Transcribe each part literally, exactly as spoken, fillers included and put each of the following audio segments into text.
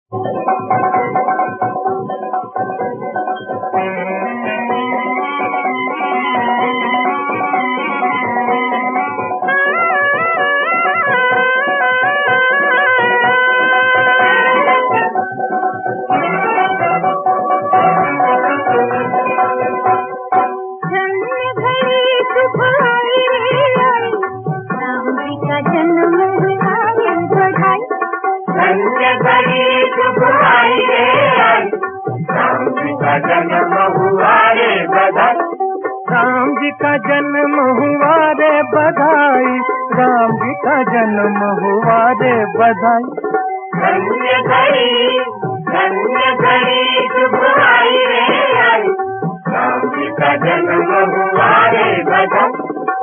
जन्म हुआ रे बधाई, राम जी का जन्म हुआ रे बधाई, राम जी का जन्म हुआ रे बधाई। धन्य घड़ी धन्य घड़ी शुभ आई रे आई, राम जी का जन्म हुआ रे बधाई।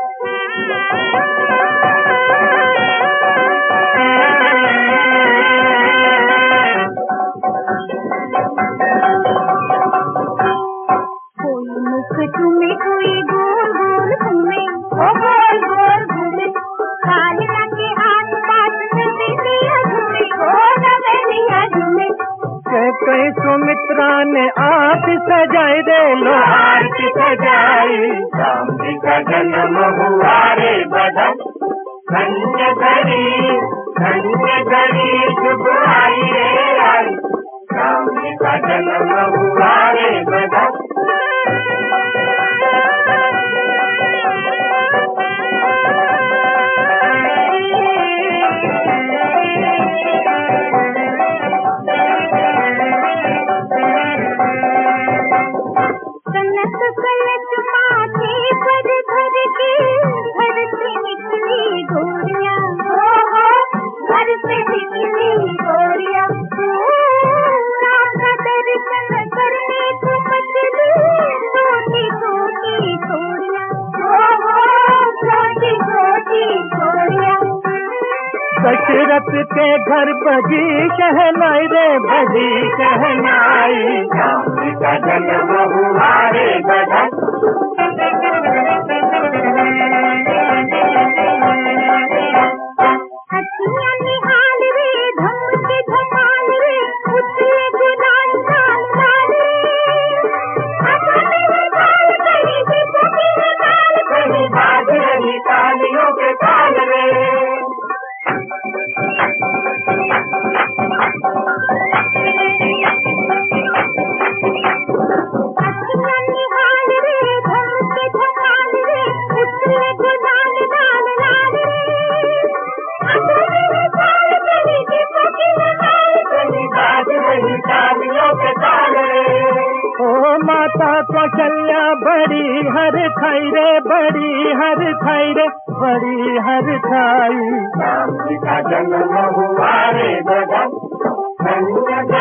तुम्हें कोई गोल गोल घूमे, ओ गोल गोल घूमे, कालिया के आस पास नवेलिया झूमे, ओ नवेलिया झूमे। कई सुमित्रा ने आरती सजाई रे, लो आरती सजाई, राम जी का जन्म हुआ रे बधाई। धन्य घड़ी धन्य घड़ी शुभ आई रे आई, राम जी का जन्म हुआ रे बधाई। दशरथ के घर बजी शहनाई रे, बजी शहनाई, राम जी का जन्म हुआ रे बधाई। हथिया निहाल रे, धम के धमाल रे, उछले गुलाल लाल लाल रे, कहीं बाज रही तालियों के ताल रे। ओ माता कौशल्या बड़ी हर खाई रे, बड़ी हर खाई रे, बड़ी हर खाई, राम जी का जन्म हुआ रे बधाई।